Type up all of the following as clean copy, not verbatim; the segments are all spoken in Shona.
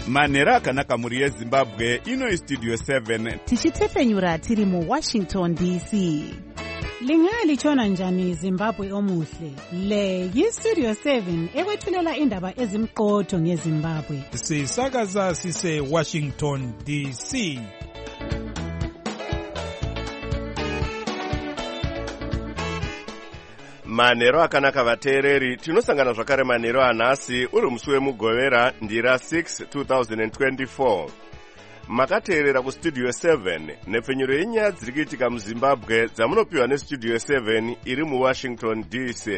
manhero akanaka mhuri yezimbabwe. Ino istudio 7 tichitefenyura tiri muWashington DC. Lingalitshona njani Zimbabwe omuhle? Le yistudio 7 ekwethulela indaba ezimqotho ngeZimbabwe. Sisakaza sise Washington DC. Manhero akanaka vateereri, tinosangana zvakare manhero anhasi uri musi wemugovera ndira 6 2024. Makateerera kustudio 7 nepfenyuro yenyaya dziri kuitika muZimbabwe dzamunopiwa nestudio 7 iri muWashington DC.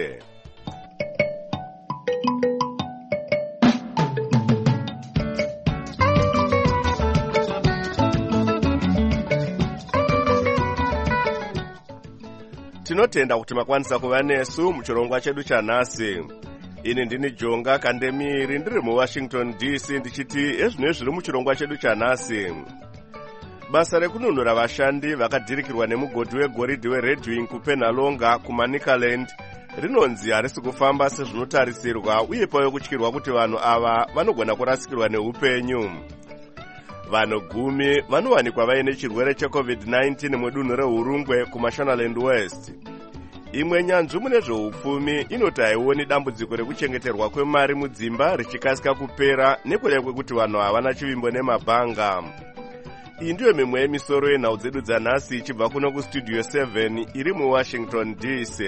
Tinotenda kuti makwanisa kuva nesu muchirongwa chedu chanhasi. Ini ndini Jonga Kandemiri ndiri muWashington DC ndichiti ezvino zviri muchirongwa chedu chanhasi. Basa rekununura vashandi vakadhirikirwa nemugodhi wegoridhe weRedwing kuPenalonga kuManicaland rinonzi harisi kufamba sezvinotarisirwa uye pave kutyirwa kuti vanhu ava vanogona kurasikirwa neupenyu. Vanhu 10 vanowanikwa vaine chirwere cheCovid-19 mudunhu reHurungwe kuMashonaland West. Imwe nyanzvi mune zveupfumi inoti haioni dambudziko rekuchengeterwa kwemari mudzimba richikasika kupera nekuda kwekuti vanhu havana chivimbo nemabhanga. Iyi ndiyo mimwe yemisoro yenhau dzedu dzanhasi ichibva kuno kustudio 7 iri muWashington DC.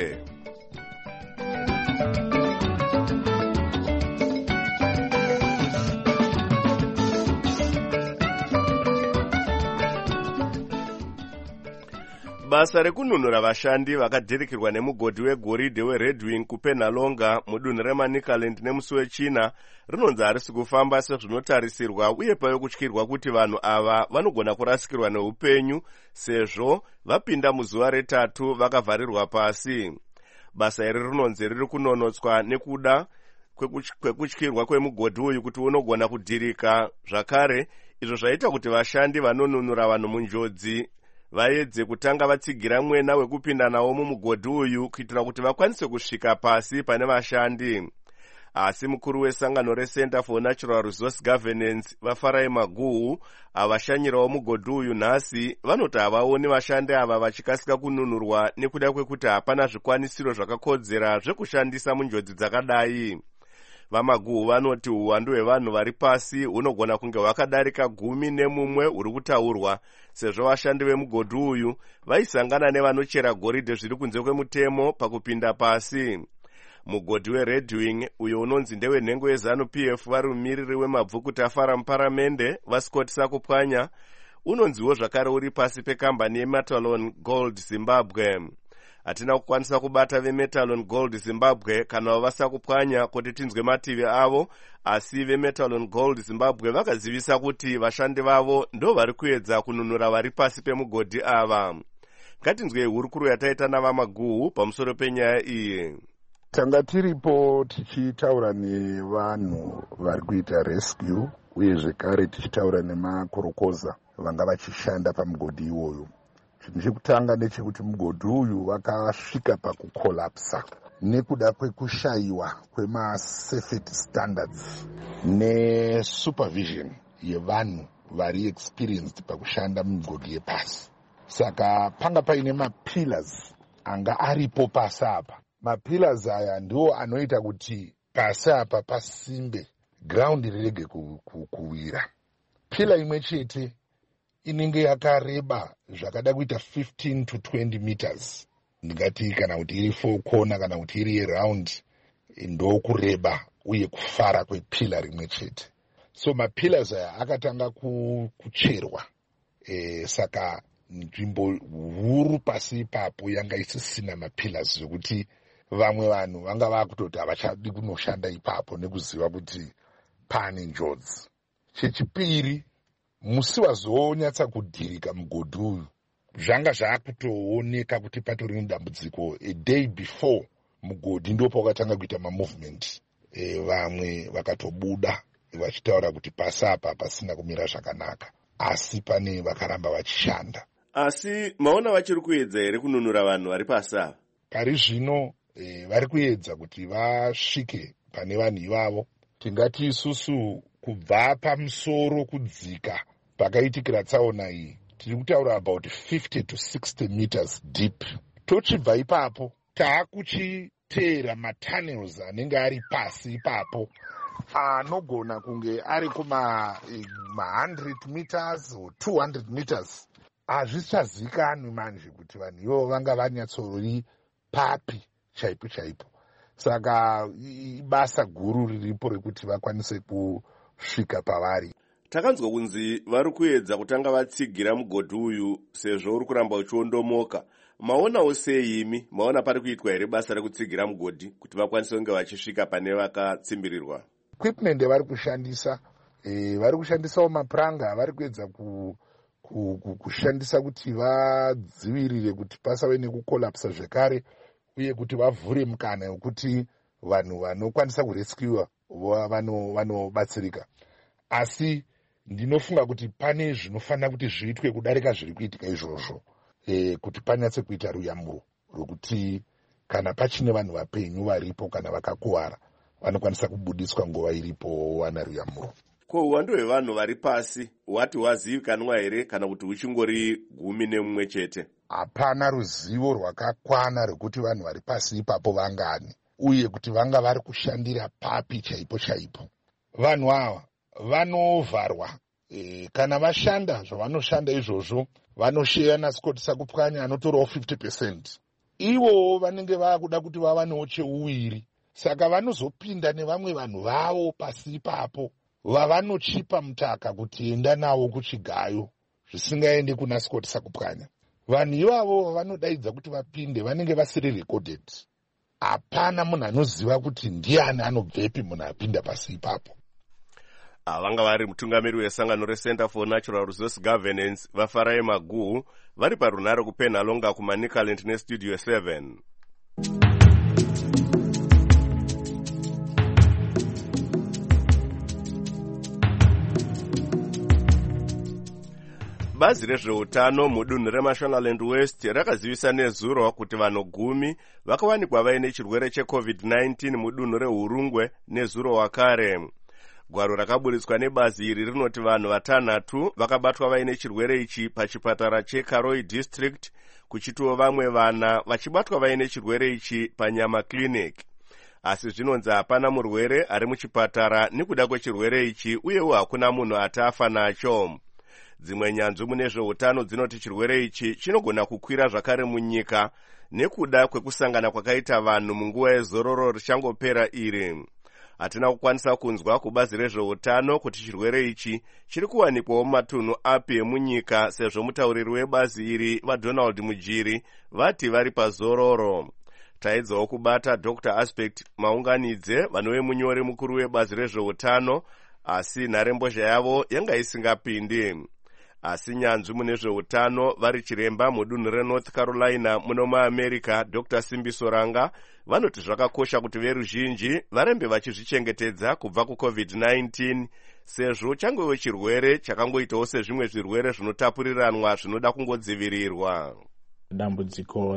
Basa rekununura vashandi vakadhirikirwa nemugodhi wegoridhe weRedwing kuPenalonga mudunhu reManicaland nemusi wechina rinonzi harisi kufamba sezvinotarisirwa uye pave kutyirwa kuti vanhu ava vanogona kurasikirwa neupenyu sezvo vapinda muzuva retatu vakavharirwa pasi. Basa iri rinonzi riri kunonotswa nekuda kwekutyirwa kwemugodhi uyu kuti unogona kudhirika zvakare, izvo zvaita kuti vashandi vanonunura vanhu munjodzi vaedze kutanga vatsigira mwena wekupinda nawo mumugodhi uyu kuitira kuti vakwanise kusvika pasi pane vashandi. Asi mukuru wesangano reCenter for Natural Resource Governance vaFarai Maguhu avashanyirawo mugodhi uyu nhasi vanoti havaoni vashandi ava vachikasika kununurwa nekuda kwekuti hapana zvikwanisiro zvakakodzera zvekushandisa munjodzi dzakadai. VaMaguhu vanoti uwandu hwevanhu vari pasi hunogona kunge hwakadarika 11 huri kutaurwa sezvo vashandi vemugodhi uyu vaisangana nevanochera goridhe zviri kunze kwemutemo pakupinda pasi. Mugodhi weRedwing uyo unonzi ndewenhengo yeZANU-PF vari mumiriri wemabvuku tafara muparamende vaScott Sakupwanya unonziwo zvakare uri pasi pekambani yeMetalon Gold Zimbabwe. Hatina kukwanisa kubata veMetalon Gold Zimbabwe kana vasakupwanya kuti tinzwe mativi avo, asi veMetalon Gold Zimbabwe vakazivisa kuti vashandi vavo ndo vari kuedza kununura vari pasi pemugodhi ava. Ngatinzwe hurukuro yataita navaMaguhu pamusoro penyaya iyi. Tanga tiripo tichitaura nevanhu vari kuita rescue uye zvekare tichitaura nemakorokoza vanga vachishanda pamugodhi iwoyo. Chinhu chekutanga ndechekuti mugodhi uyu wakasvika pakukolapsa nekuda kwekushayiwa kwemasafety standards nesupervision yevanhu vari experienced pakushanda mumigodhi yepasi. Saka panga paine mapillars anga aripo pasi apa. Mapillars aya ndiwo anoita kuti pasi apa pasimbe, ground rirege kuwira. Pillar imwe chete inenge yakareba zvakada kuita 15 to 20 meters. Ndingati kana kuti iri 4 corner kana kuti iri round ndo kureba uye kufara kwepila rimwe chete. So mapillars aya akatanga kucherwa. Saka nzvimbo huru pasi ipapo yanga isisina mapillars zvokuti vamwe vanhu vanga vakutoti havachadi kunoshanda ipapo nekuziva kuti pane njodzi. Chechipiri, musi wazonyatsa kudhirika mugodhi uyu zvanga zvakutooneka kuti patori nedambudziko. A day before mugodhi ndo pakatanga kuita mamovement. Vamwe vakatobuda vachitaura kuti pasi apa pasina kumira zvakanaka, asi pane vakaramba vachishanda. Asi maona vachiri kuedza here kununura vanhu vari pasi apa? Pari zvino vari kuedza kuti vasvike pane vanhu ivavo. Tingati isusu kubva pamusoro kudzika pakaitikira tsaona iyi tiri kutaura about 50 to 60 meters deep. Tochibva ipapo taakuchiteera matunnels anenge ari pasi ipapo anogona kunge ari kuma 100 meters or 200 meters. Hazvichazikanwi manje kuti vanhu ivo vanga vanyatsori papi chaipo chaipo. Saka ibasa guru riripo rekuti vakwanise kusvika pavari. Takanzwa kunzi vari kuedza kutanga vatsigira mugodhi uyu sezvo uri kuramba uchiondomoka. Maonawo sei imi? Maona pari kuitwa here basa rekutsigira mugodhi kuti vakwanise kunge vachisvika pane vakatsimbirirwa? Equipment vari kushandisa vari kushandisawo mapuranga vari kuedza kushandisa kuti vadzivirire kuti pasave nekukolapsa zvekare uye kuti vavhure mukana wekuti vanhu vanokwanisa kurescuwa vanobatsirika. Asi ndinofunga kuti pane zvinofanira kuti zviitwe kudarika zviri kuitika izvozvo, kuti panyatse kuita ruyamuro rwekuti kana pachine vanhu vapenyu varipo kana vakakuwara vanokwanisa kubudiswa nguva iripo wana ruyamuro. Ko uwando hwevanhu vari pasi hwati hwazivikanwa here kana kuti huchingori 11 chete? Hapana ruzivo rwakakwana rwekuti vanhu vari pasi ipapo vangani uye kuti vanga vari kushandira papi chaipo chaipo. Vanhu ava vanovharwa, kana vashanda zvavanoshanda izvozvo vanosheya naScott Sakupwanya anotorawo 50%. Ivo vanenge vakuda kuti vavanewo cheuwiri, saka vanozopinda nevamwe vanhu vavo pasi ipapo vavanochipa mutaka kuti enda navo kuchigayo zvisingaendi kuna Scott Sakupwanya. Vanhu ivavo vavanodaidza kuti vapinde vanenge vasiri recorded. Hapana munhu anoziva kuti ndiani anobvepi munhu apinda pasi ipapo. Vanga vari mutungamiri wesangano reCenter for Natural Resource Governance vaFarai Maguhu vari parunhare kuPenhalonga kuManicaland neStudio 7. Bazi rezveutano mudunhu reMashonaland West rakazivisa nezuro kuti vanhu 10 vakawanikwa vaine chirwere cheCovid-19 mudunhu reHurungwe nezuro wakare. Gwaro rakaburitswa nebazi iri rinoti vanhu 5 vakabatwa vaine chirwere ichi pachipatara cheKaroi District, kuchitiwo vamwe 4 vachibatwa vaine chirwere ichi paNyama Clinic. Asi zvinonzi hapana murwere ari muchipatara nekuda kwechirwere ichi uyewo hakuna munhu atafa nacho. Dzimwe nyanzvi mune zveutano dzinoti chirwere ichi chinogona kukwira zvakare munyika nekuda kwekusangana kwakaita vanhu munguva yezororo richangopera iri. Hatina kukwanisa kunzwa kubazi rezveutano kuti chirwere ichi chiri kuwanikwawo mumatunhu api emunyika sezvo mutauriri webazi iri vaDonald Mujiri vati vari pazororo. Taedzawo kubata Dr. Aspect Maunganidze vanove munyori mukuru webazi rezveutano, asi nharembozha yavo yanga isingapindi. Asi nyanzvi mune zveutano vari chiremba mudunhu reNorth Carolina muno muAmerica Dr. Simbiso Ranga vanoti zvakakosha kuti veruzhinji varembe vachizvichengetedza kubva kuCovid-19 sezvo changowe chirwere chakangoitawo sezvimwe zvirwere zvinotapuriranwa zvinoda kungodzivirirwa. Dambudziko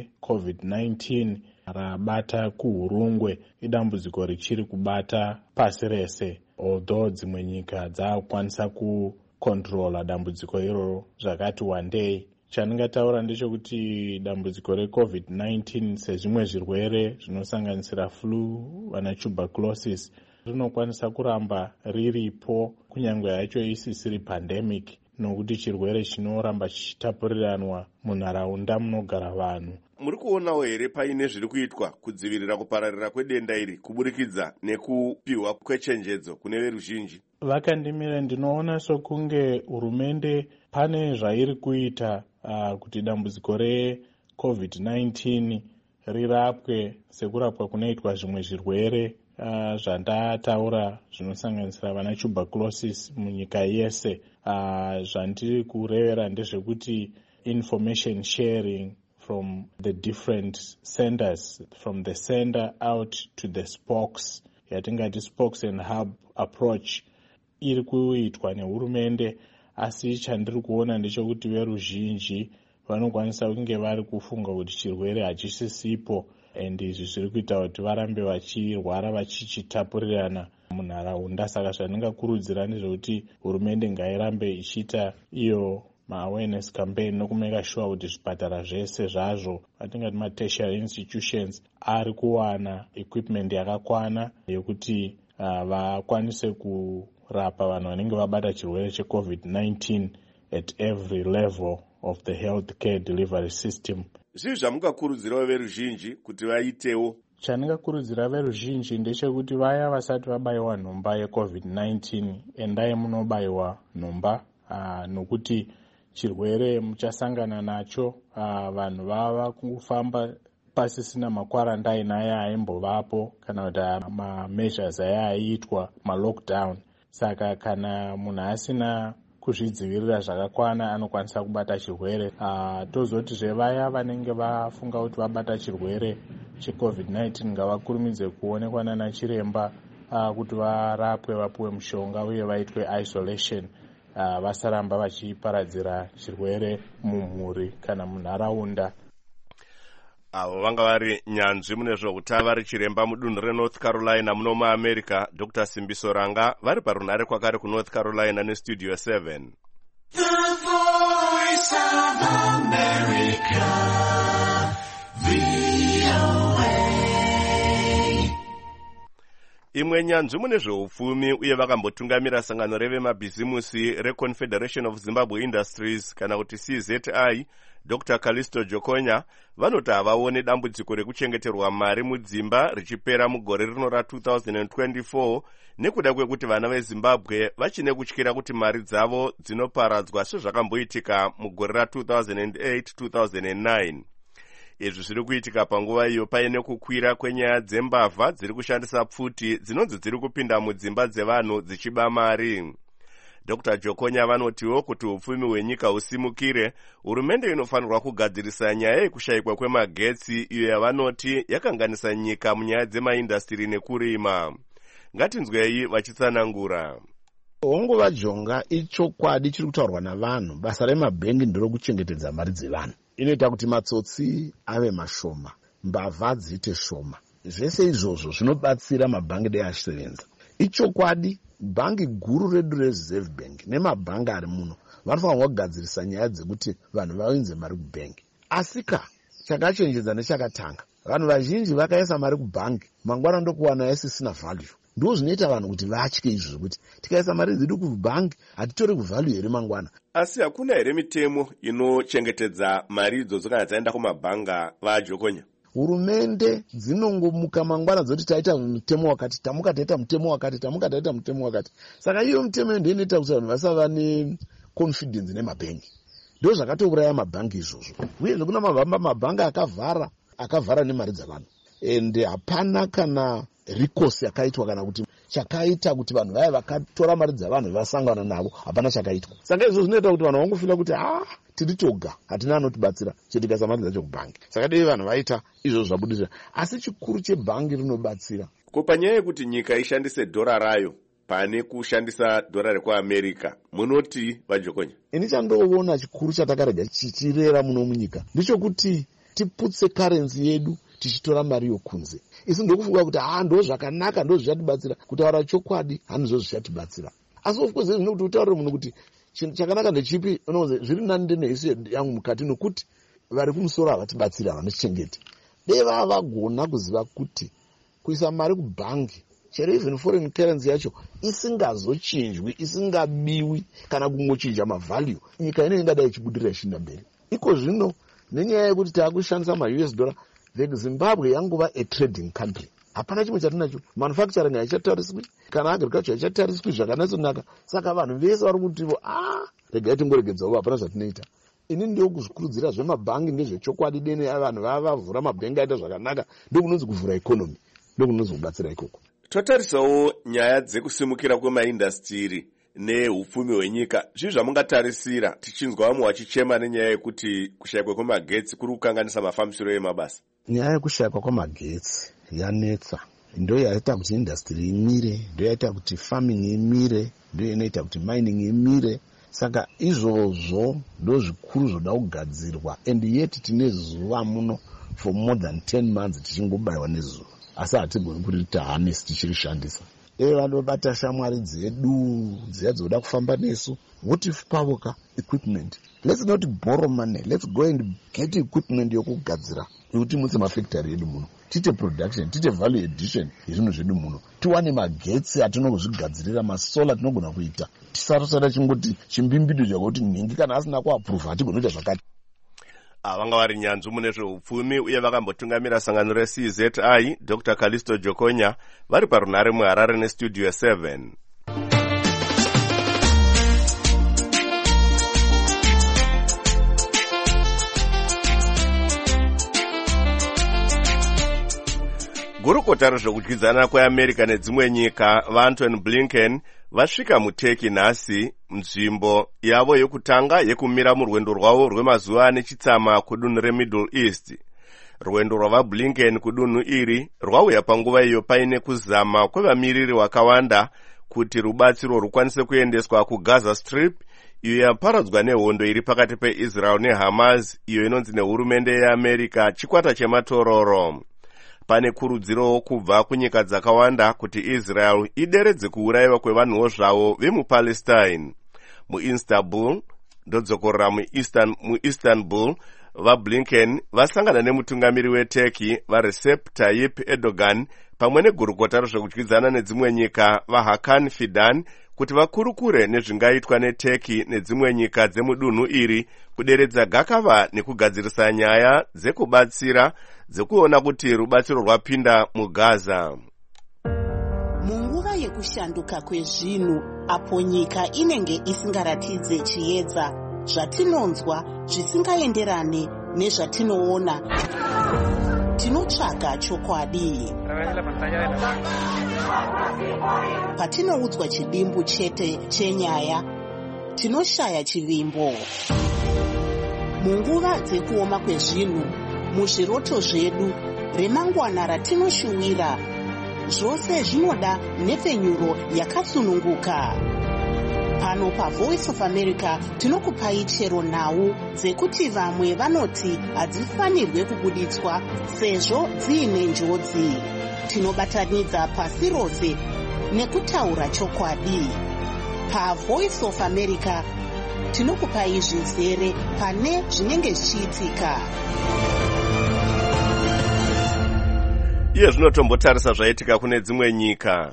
reCovid-19 rabata kuHurungwe idambudziko richiri kubata pasi rese, although dzimwe nyika dzakukwanisa kukontrola dambudziko iroro zvakati wandei. Chandingataura ndechekuti dambudziko reCovid-19 sezvimwe zvirwere zvinosanganisira flu vana tuberculosis rinokwanisa kuramba riripo kunyange yacho isisiri pandemic, nokuti chirwere chinoramba chichitapuriranwa munharaunda munogara vanhu. Muri kuonawo here paine zviri kuitwa kudzivirira kupararira kwedenda iri kuburikidza nekupiwa kwechenjedzo kune veruzhinji? Vakandimira ndinoona sokunge hurumende pane zvairi kuita kuti dambudziko reCovid-19 rirapwe sekurapwa kunoitwa zvimwe zvirwere zvandataura zvinosanganisira vana tuberculosis munyika yese. Zvandiri kurevera ndezvekuti information sharing from the different centers, from the center out to the spokes, yatingati spokes and hub approach, iri kuitwa nehurumende. Asi chandiri kuona ndechekuti veruzhinji vanokwanisa kunge vari kufunga kuti chirwere hachisisipo, and izvi zviri kuita kuti varambe vachirwara vachichitapurirana munharaunda. Saka zvandingakurudzira ndezvekuti hurumende ngairambe ichiita iyo ma-awareness campaign nokumeka sure kuti zvipatara zvese zvazvo atingati ma-tertiary institutions ari kuwana equipment yakakwana yekuti vakwanise kurapa vanhu vanenge vabata chirwere cheCOVID-19 at every level of the health care delivery system. Zvii zvamungakurudzirawo veruzhinji kuti vaitewo? Chandingakurudzira veruzhinji ndechekuti vaya vasati vabayiwa nhomba yeCOVID-19 endai munobayiwa nhomba nokuti chirwere muchasangana nacho. Vanhu vava kufamba pasisina makwarandaini aya aimbovapo kana kuti ma-measures aya aiitwa ma-lockdown. Saka kana munhu asina kuzvidzivirira zvakakwana anokwanisa kubata chirwere. Tozotizve vaya vanenge vafunga kuti vabata chirwere cheCOVID-19 ngavakurumidze kuonekwa nana chiremba kuti varapwe, vapuwe mushonga uye vaitwe isolation. Vasaramba vachiparadzira chirwere mumhuri kana munharaunda. Avo vanga vari nyanzvi mune zvokuta vari chiremba mudunhu reNorth Carolina muno muAmerica, Dr. Simbiso Ranga, vari parunhare kwakare kuNorth Carolina neStudio 7. The Voice of America, VOA. Imwe nyanzvi mune zveupfumi uye vakambotungamira sangano revemabhizimusi reConfederation of Zimbabwe Industries kana kuti CZI, Dr. Callisto Jokonya, vanoti havaone dambudziko rekuchengeterwa mari mudzimba richipera mugore rino ra2024 nekuda kwekuti vana veZimbabwe vachine kutyira kuti mari dzavo dzinoparadzwa sezvakamboitika mugore ra2008-2009. Izvi zviri kuitika panguva iyo paine kukwira kwenyaya dzembavha dziri kushandisa pfuti dzinonzi dziri kupinda mudzimba dzevanhu dzichiba mari. Dr. Jokonya vanotiwo kuti upfumi hwenyika husimukire, hurumende inofanirwa kugadzirisa nyaya yekushayikwa kwemagetsi iyo yavanoti yakanganisa nyika munyaya dzemaindastiri nekurima. Ngatinzwei vachitsanangura. Honguva jonga ichokwadi chiri kutaurwa navanhu. Basa remabhengi nderokuchengetedza mari dzevanhu. Inoita kuti matsotsi ave mashoma, mbavha dziite shoma. Zvese izvozvo zvinobatsira mabhangi dai achisevenza. Ichokwadi bhangi guru redu reReserve Bank nemabhangi ari muno vanofanirwa kugadzirisa nyaya dzekuti vanhu vaunze mari kubhengi. Asika chakachenjedza nechakatanga. Vanhu vazhinji vakaisa mari kubhangi, mangwana ndokuwana yasisina value. Ndo zvinoita vanhu kuti vatye izvo zvekuti tikaisa mari dzedu kubhangi hatitori kuvalue here mangwana. Asi hakuna here mitemo inochengetedza mari idzodzo kana dzaenda kumabhanga vaJokonya? Hurumende dzinongomuka mangwana dzoti taita mutemo wakati, tamuka taita mutemo wakati, tamuka taita mutemo wakati. Saka iyo mutemo ndiyo inoita kuti vanhu vasava neconfidence nemabhengi. Ndo zvakatouraya mabhangi izvozvo. Uye nekuna mabhangi akavhara nemari dzavanhu. Ende hapana kana recourse yakaitwa kana kuti chakaita kuti vanhu vaya vakatora mari dzavanhu vasangana navo hapana chakaitwa. Saka izvo zvinoita kuti vanhu vangofila kuti tiri toga, hatina anotibatsira chetikasa mari dzacho kubhangi. Saka dei vanhu vaita izvo zvabudirira. Asi chikuru chebhangi rinobatsira. Ko panyaya yekuti nyika ishandise dhora rayo pane kushandisa dhora rekuAmerica, munoti vaJokonya? Ini chandoona chikuru chatakarega chichirera muno munyika ndichokuti tiputse currency yedu tichitora mari yokunze. Isi ndokufunga kuti ndo zvakanaka, ndo zvichatibatsira. Kutaura chokwadi handizvo zvichatibatsira. Asi of course zvinokuti utaure munhu kuti chakanaka ndechipi, zviri nani ndeneisi yangu mukati nokuti vari kumusoro havatibatsira, havanotichengeta. Dei vava vagona kuziva kuti kuisa mari kubhangi, chero even foreign currency yacho isingazochinjwi, isingabiwi kana kungochinja mavalue, nyika ino ingadai ichibudirira ichienda mberi. Iko zvino nenyaya yekuti taakushandisa ma-US dollar, Zimbabwe yanguva a trading country. Hapana chimwe chatinacho. Manufacturing haichatariswi, kana agriculture haichatariswi zvakanatsonaka. Saka vanhu vese vari kuti regai tingoregedzawo, hapana zvatinoita. Ini ndio kuzvikurudzira zvemabhangi ndezvechokwadi deni vanhu vavavhura mabhengi aita zvakanaka, ndokunonzi kuvhura economy, ndokunonzi kubatsira ikoko. Totarisawo nyaya dzekusimukira kwemaindastiri neupfumi hwenyika. Zvii zvamungatarisira tichinzwa vamwe vachichema nenyaya yekuti kushayikwa kwemagetsi kuri kukanganisa mafambisiro emabasa? Nyaya yekushayikwa kwemagetsi yanetsa. Ndo yaita kuti industry imire, ndo yaita kuti farming imire, ndo inoita kuti mining imire. Saka izvozvo ndo zvikuru zvoda kugadzirwa. And yet tine zuva muno for more than 10 months tichingobayiwa nezuva. Asi hatigoni kuti tahanesi tichirishandisa. vanobata shamwari dzedu dziya dzoda kufamba nesu. What if pavoka equipment? Let's not borrow money. Let's go and get equipment yokugadzira kuti mutse mafactory edu muno, tite production, tite value addition yezvinhu zvedu muno, tiwane magetsi atinozvigadzirira, masola tinogona kuita. Tisarosara chingoti chimbimbido chakuti nhingi kana asina kuapprove hatigona kuita zvakati. Vanga vari nyanzvi mune zveupfumi uye vakambotungamira sangano reCZI Dr. Callisto Jokonya vari parunhare muHarare nestudio 7. Gurukota rezvekudyidzana kweAmerica nedzimwe nyika vaAntony Blinken vasvika muTurkey nhasi, nzvimbo yavo yekutanga yekumira murwendo rwavo rwemazuva ane chitsama kudunhu reMiddle East. Rwendo rwavaBlinken kudunhu iri rwauya panguva iyo paine kuzama kwevamiriri vakawanda kuti rubatsiro rukwanise kuendeswa kuGaza Strip, iyo yaparadzwa nehondo iri pakati peIsrael neHamas, iyo inonzi nehurumende yeAmerica chikwata chematororo. Pane kurudziro kubva kunyika dzakawanda kuti Israel ideredze kuurayiwa kwevanhuwo zvavo vemuPalestine. MuIstanbul, ndodzokorera muIstanbul, vaBlinken vasangana nemutungamiri weTurkey vaRecep Tayyip Erdogan pamwe negurukota rezvekudyidzana nedzimwe nyika vaHakan Fidan kuti vakurukure nezvingaitwa neTurkey nedzimwe nyika dzemudunhu iri kuderedza gakava nekugadzirisa nyaya dzekubatsira dzekuona kuti rubatsiro rwapinda muGaza. Munguva yekushanduka kwezvinhu, apo nyika inenge isingaratidze chiedza, zvatinonzwa zvisingaenderane nezvatinoona, tinotsvaga chokwadi. Patinoudzwa chidimbu chete chenyaya, tinoshaya chivimbo. Munguva dzekuoma kwezvinhu, muzviroto zvedu, remangwana ratinoshuwira, zvose zvinoda nhepfenyuro yakatsununguka. Pano paVoice of America tinokupai chero nhau dzekuti vamwe vanoti hadzifanirwe kubuditswa sezvo dziine njodzi. Tinobatanidza pasi rose nekutaura chokwadi. PaVoice of America tinokupai zvizere pane zvinenge zvichiitika. Iye zvinotombotarisa zvaitika kune dzimwe nyika.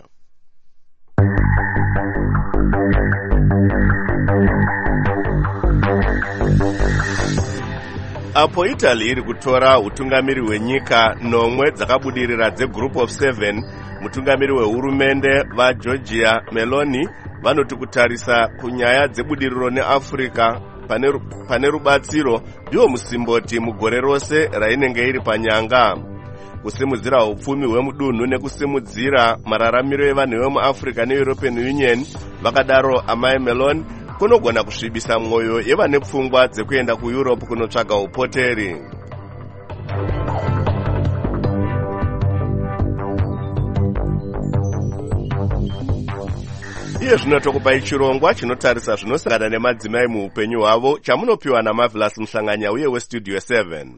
Apo Italy iri kutora utungamiri hwenyika nomwe dzakabudirira dzeGroup of 7, mutungamiri wehurumende vaGeorgia Meloni vanoti kutarisa kunyaya dzebudiriro neAfrica pane rubatsiro ndiwo musimboti mugore rose rainenge iri panyanga. Kusimudzira upfumi hwemudunhu nekusimudzira mararamiro evanhu vemuAfrica neEuropean Union, vakadaro amai Meloni kunogona kusvibisa mwoyo yevane pfungwa dzekuenda kuEurope kunotsvaga upoteri. Iye zvinotokupai chirongwa chinotarisa zvinosangana nemadzimai muupenyu hwavo chamunopiwa naMarvelous Mhlanganya uye westudio 7.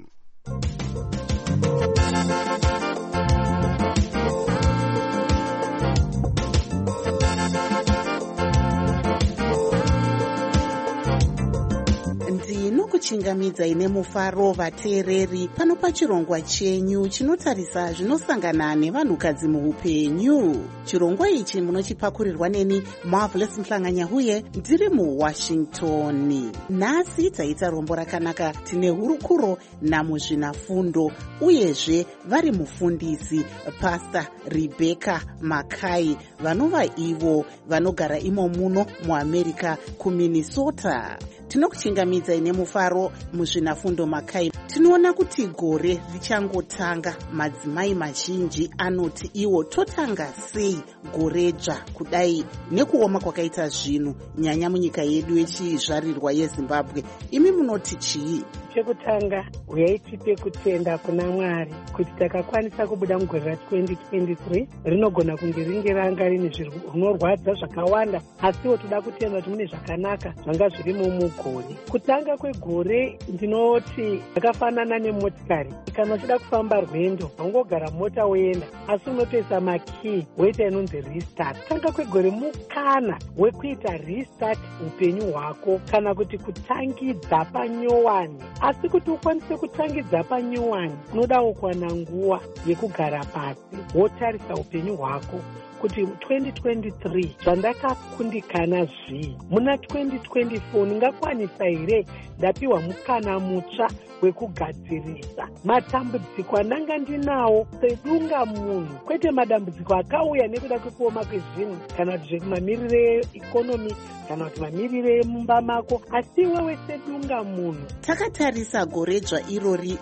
Kuchingamidza ine mufaro vateereri pano pachirongwa chenyu chinotarisa zvinosangana nevanhukadzi muupenyu. Chirongwa ichi munochipakurirwa neni Marvelous Mhlanganya uye ndiri muWashington. Nhasi taita rombo rakanaka, tine hurukuro namuzvinafundo uyezve vari mufundisi Pastor Rebecca Makai, vanova ivo vanogara imo muno muAmerica kuMinnesota. Tinokuchingamidza ine mufaro muzvinafundo Makai. Tinoona kuti gore richangotanga, madzimai mazhinji anoti iwo totanga sei goredzva kudai nekuoma kwakaita zvinhu, nyanya munyika yedu yechizvarirwa yeZimbabwe. Imi munoti chii? chekutanga yaitipe kutenda kuna Mwari kuti takakwanisa kubuda mugore ra2023 rinogona kunge ringe ranga rine zvinorwadza zvakawanda, asiwo toda kutenda kuti mune zvakanaka zvanga zvirimo mugore. Kutanga kwegore ndinoti zvakafanana nemotikari. Kana uchida kufamba rwendo haungogara mota woenda, asi unotoisa makii woita inonzi restart. Tanga kwegore mukana wekuita restart upenyu hwako, kana kuti kutangidza panyowani. Asi kuti ukwanise kutangidza panyowani unodawo kuwana nguva yekugara pasi wotarisa upenyu hwako kuti 2023 zvandakakundikana zvii, muna 2024 ndingakwanisa here ndapiwa mukana mutsva wekugadzirisa matambudziko andanga ndinawo sedunga munhu, kwete madambudziko akauya nekuda kwekuoma kwezvinhu kana kuti zvekumamirire eikonomi kana kuti mamirire emumba mako, asi wewe sedunga munhu. Takatarisa goredzva irori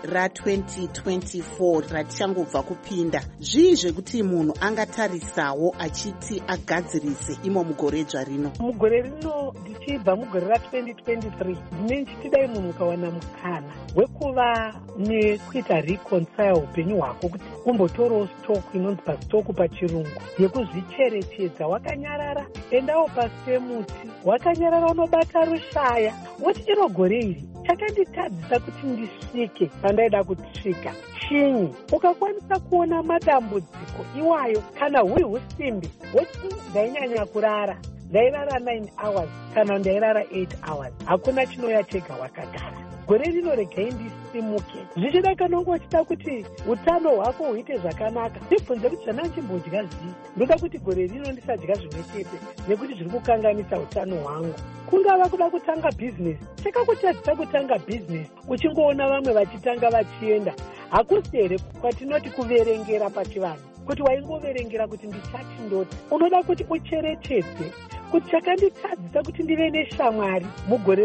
ra2024 ratichangobva kupinda, zvii zvekuti munhu angatarisawo achiti agadzirise imo mugoredzva rino? Mugore rino ndichibva mugore ra2023 ndine ndichitidai munhu ukawana mukana wekuva nekuita reconcile upenyu hwako, kuti umbotorawo stock inonzi pastock pachirungu yekuzvicherechedza. Wakanyarara endawo pasi pemuti, wakanyarara unobata rushaya woti iro gore iri chakanditadzisa kuti ndisvike pandaida kusvika chinyi. Ukakwanisa kuona madambudziko iwayo kana huri husimbi woti ndainyanya kurara, ndairara 9 hours kana ndairara 8 hours, hakuna chinouya chega wakagara. Gore rino regai ndisimuke, zvichida kana unge uchida kuti utano hwako huite zvakanaka, ndibvunze kuti zvana ndichimbodya zvii. Ndoda kuti gore rino ndisadya zvimwe chete nekuti zviri kukanganisa utano hwangu. Kungava kuda kutanga bhizinesi, chakakutadzisa kutanga bhizinesi uchingoona vamwe vachitanga vachienda. Hakusi here kwatinoti kuverengera pachivanhu, kuti waingoverengera kuti ndichati ndoti. Unoda kuti ucherechedze kuti chakanditadzisa kuti ndive neshamwari mugore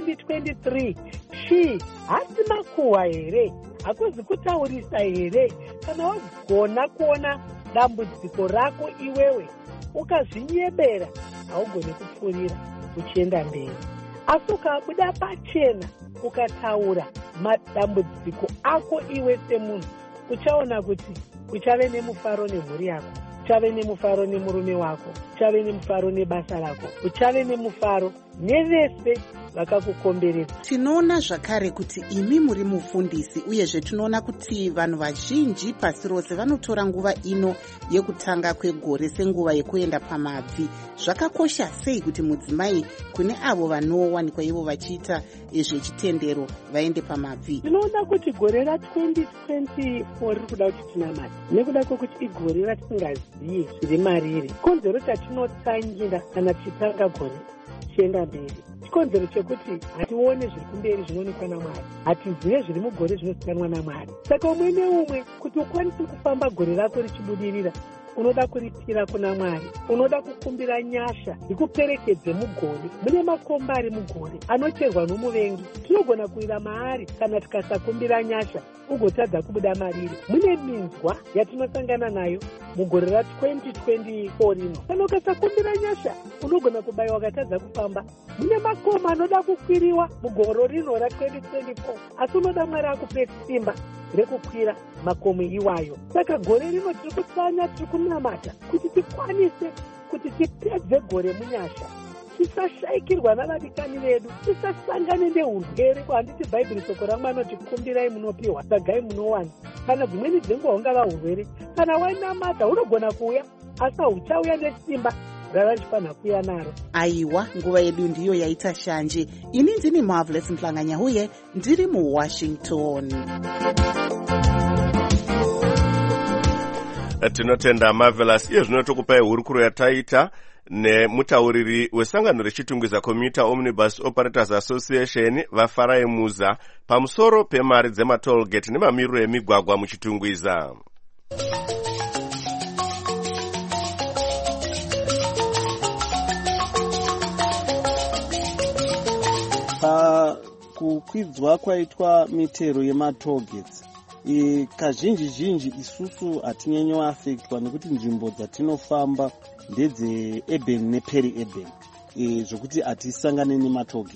ra2023 chii? Hasi makuhwa here? Hakuzi kutaurisa here? Kana wagona kuona dambudziko rako iwewe ukazvinyebera, haugoni kupfuurira uchienda mberi. Asi ukabuda pachena ukataura madambudziko ako iwe semunhu, uchaona kuti uchave nemufaro nemhuri yako, uchave nemufaro nemurume wako, uchave nemufaro nebasa rako, uchave nemufaro nevese vakakukomberedza. Tinoona zvakare kuti imi muri mufundisi, uyezve tinoona kuti vanhu vazhinji pasi rose vanotora nguva ino yekutanga kwegore senguva yekuenda pamabvi. Zvakakosha sei kuti mudzimai kune avo vanowanikwa ivo vachiita zvechitendero vaende pamabvi? Tinoona kuti gore ra2024 riri kuda kuti tinamata, nekuda kwekuti igore ratisingazivi zviri mariri. Konzero chatinotsangira kana tichitanga gore chienda mberi, chikonzero chekuti hatione zviri kumberi zvinoonekwa naMwari, hatizive zviri mugore zvinozikanwa naMwari. Saka umwe neumwe kuti ukwanise kufamba gore rako richibudirira, unoda kuripira kuna Mwari, unoda kukumbira nyasha ikuperekedze mugore. Mune makomba ari mugore anocherwa nomuvengi, tinogona kuwira maari kana tikasakumbira nyasha ugotadza kubuda mariri. Mune minzwa yatinosangana nayo mugore ra2024 rino, kana ukasakumbira nyasha unogona kubayiwa wakatadza kufamba. Mune makoma anoda kukwiriwa mugore rino ra2024, asi unoda Mwari akupe simba rekukwira makomo iwayo. Saka gore rino tiri kutsanya, tiri kunamata kuti tikwanise kuti tipedze gore munyasha, tisashayikirwa navadikani vedu, tisasangane neurwere. Handiti Bhaibheri soko raMwari anoti kumbirai munopiwa, tsagai munowana. Kana dzimweni dzenguva ungava urwere, kana wainamata hunogona kuuya, asi huchauya nesimba ravachifanha kuuya naro. Aiwa, nguva yedu ndiyo yaita shanje. Ini ndini Marvelous Mhlanga-Nyahuye, ndiri muWashington. Tinotenda Marvelous. Iye zvino tokupai hurukuro yataita nemutauriri wesangano rechitungwiza Commuter Omnibus Operators Association vaFarai Muza pamusoro pemari dzematollgate nemamiriro emigwagwa muchitungwiza. Pakukwidzwa kwaitwa mitero yematollgates, kazhinji zhinji isusu hatinyanyo affectwa nekuti nzvimbo dzatinofamba ndedze urban neperi urban, zvokuti hatisangane nematollgates.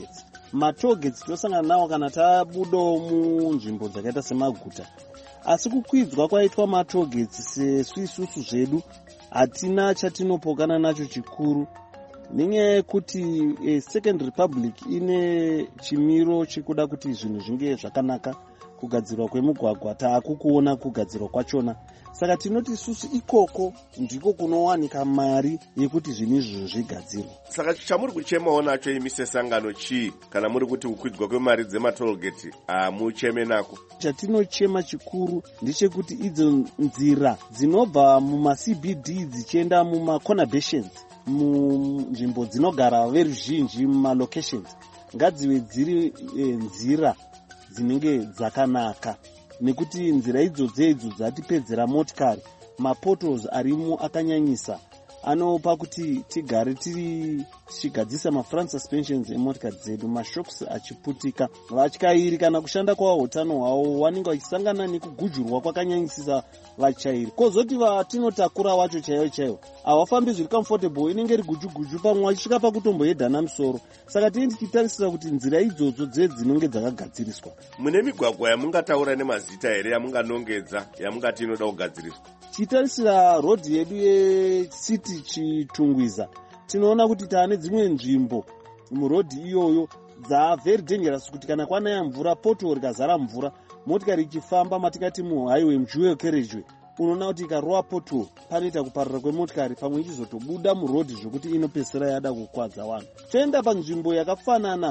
matogets tinosangana nawo kana tabudawo munzvimbo dzakaita semaguta. Asi kukwidzwa kwaitwa matogets sesu isusu zvedu hatina chatinopokana nacho chikuru, nenyaya yekuti Second Republic ine chimiro chekuda kuti zvinhu zvinge zvakanaka. Kugadzirwa kwemugwagwa taakukuona kugadzirwa kwachona, saka tinoti isusu ikoko ndiko kunowanika mari yekuti zvinhu izvozvo zvigadzirwa. Saka chamuri kuchemawo nacho imi sesangano chii kana muri kuti kukwidzwa kwemari dzematolgeti hamucheme nako? Chatinochema chikuru ndechekuti idzo nzira dzinobva muma-CBD dzichienda muma-conurbations, munzvimbo dzinogara veruzhinji mumalocations, ngadzive dziri nzira dzinenge dzakanaka, nekuti nzira idzodzo dzatipedzera motikari. Maportals arimo akanyanyisa anopa kuti tigare tichigadzisa ma-front suspensions emotikari dzedu, mashocks achiputika. Vatyairi kana kushanda kwavo utano hwavo vanenge vachisangana nekugujurwa kwakanyanyisisa vachairi. Kozoti vatinotakura wacho chaivo havafambi zviri comfortable, inenge rigujuguju, pamwe vachisvika pakutomboyedhana musoro. Saka tiende tichitarisira kuti nzira idzodzo dzinenge dzakagadziriswa. Mune migwagwa yamungataura nemazita here yamunganongedza yamungati inoda kugadziriswa? Tichitarisira rodhi yedu yeCity Chitungwiza, tinoona kuti taane dzimwe nzvimbo murodhi iyoyo very dangerous, kuti kana kwanaya mvura, poto rikazara mvura, motikari ichifamba matikati muhighway, mujuwel carriageway, unoona kuti ikarowa poto panoita kuparira kwemotikari, pamwe ichizotobuda murodhi zvokuti inopedzisira yada kukwadza vanhu. Toenda panzvimbo yakafanana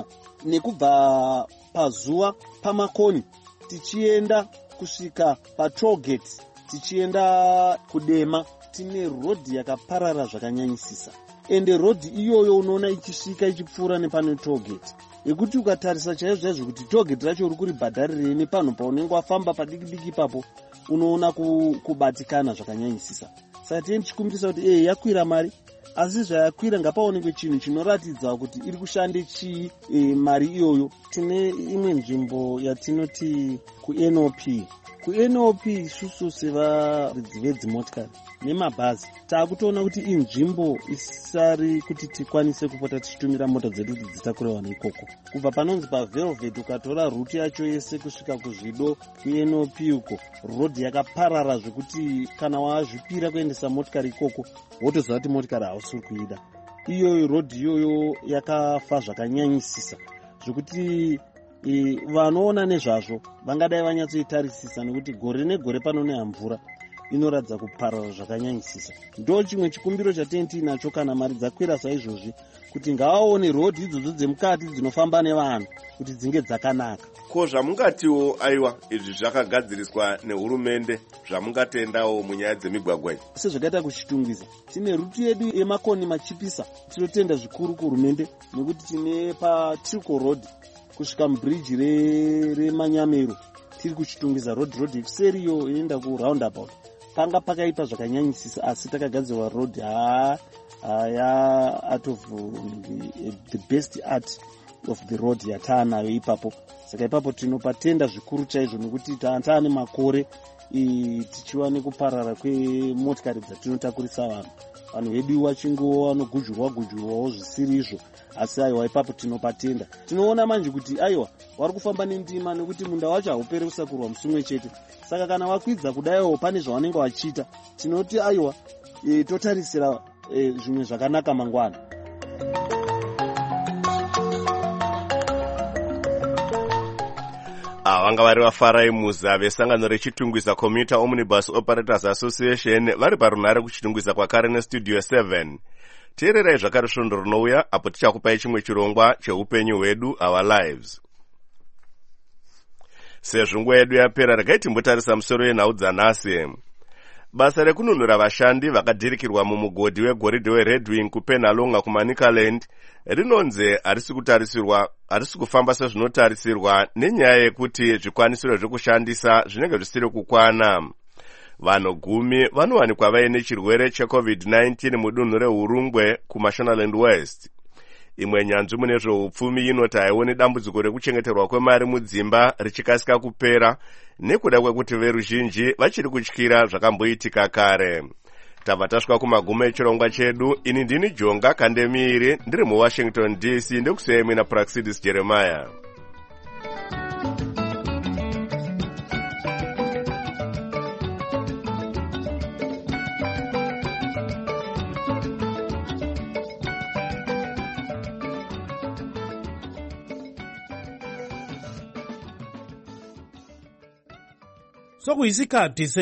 nekubva pazuva pamakoni tichienda kusvika patollgate tichienda kudema, tine rodhi yakaparara zvakanyanyisisa. Ende rodhi iyoyo unoona ichisvika ichipfuura nepane tollgate, yekuti ukatarisa chaizvo kuti tollgate racho uri kuribhadharirei nepano paunenge wafamba padiki-diki ipapo, unoona kubatikana zvakanyanyisisa. Saka tiende tichikumbirisa kuti yakwira mari, asi zvayakwira ngapaonekwe chinhu chinoratidza kuti iri kushande chii mari iyoyo. Tine imwe nzvimbo yatinoti kuNOP. KuNOP isusu sevaridzi vedzimotikari nemabhazi taakutoona kuti inzvimbo isari kuti tikwanise kupota tichitumira mota dzedu kuti dzitakure vanhu ikoko. Kubva panonzi paVelvet ukatora ruti yacho yese kusvika kuzvido kuNOP uko, rodhi yakaparara zvekuti kana wazvipira kuendesa motikari ikoko wotoziva kuti motikari hausiri kuida. Iyoyo rodhi iyoyo yakafa zvakanyanyisisa zvokuti vanoona nezvazvo vangadai vanyatsoitarisisa, nekuti gore negore panoneya mvura inoratidza kuparara zvakanyanyisisa. Ndo chimwe chikumbiro chatenge tiinacho kana mari dzakwira saizvozvi, kuti ngavaone rodhi idzodzo dzemukati dzinofamba nevanhu kuti dzinge dzakanaka. Ko zvamungatiwo aiwa izvi zvakagadziriswa nehurumende zvamungatendawo munyaya dzemigwagwa iyi? Sezvakaita kuchitungwiza tine ruti yedu yemakoni machipisa, tinotenda zvikuru kuhurumende nekuti tine paTilco Road kusvika mubridge remanyamero tiri kuchitungwiza rodhi kuseriyo inoenda kuroundabout panga pakaipa zvakanyanyisisa, asi takagadzirwa rodhi out of the best art of the road yataanayo ipapo. Saka ipapo tinopatenda zvikuru chaizvo nekuti taane makore tichiva nekuparara kwemotikari dzatinotakurisa vanhu vedu vachingowo vanogujurwa zvisiri izvo, asi aiwa ipapo tinopatenda. Tinoona manje kuti aiwa vari kufamba nendima, nekuti munda wacho hauperi kusakurwa musumwe chete. Saka kana wakwidza kudaiwo pane zvavanenge vachiita, tinoti aiwa totarisira zvimwe zvakanaka mangwana. Vanga vari vafarai muza vesangano rechitungwiza Commuter Omnibus Operators Association vari parunhare kuchitungwiza kwakare nestudio 7. Teererai zvakare svondo rinouya apo tichakupai chimwe chirongwa cheupenyu hwedu, our lives. Sezvo nguva yedu yapera, regai timbotarisa musoro yenhau dzanhasi. Basa rekununura vashandi vakadhirikirwa mumugodhi wegoridhe weRedwing kuPenalonga kuManicaland rinonzi harisi kufamba sezvinotarisirwa nenyaya yekuti zvikwanisiro zvekushandisa zvinenge zvisiri kukwana. Vanhu 10 vanowanikwa vaine chirwere cheCovid-19 mudunhu reHurungwe kuMashonaland West. Imwe nyanzvi mune zveupfumi inoti haioni dambudziko rekuchengeterwa kwemari mudzimba richikasika kupera nekuda kwekuti veruzhinji vachiri kutyira zvakamboitika kare. tabva tasvika kumagumo echirongwa chedu. Ini ndini Jonga Kandemiri ndiri muWashington DC, ndekusiyai na Praxidis Jeremiah. Sokuyisikhathi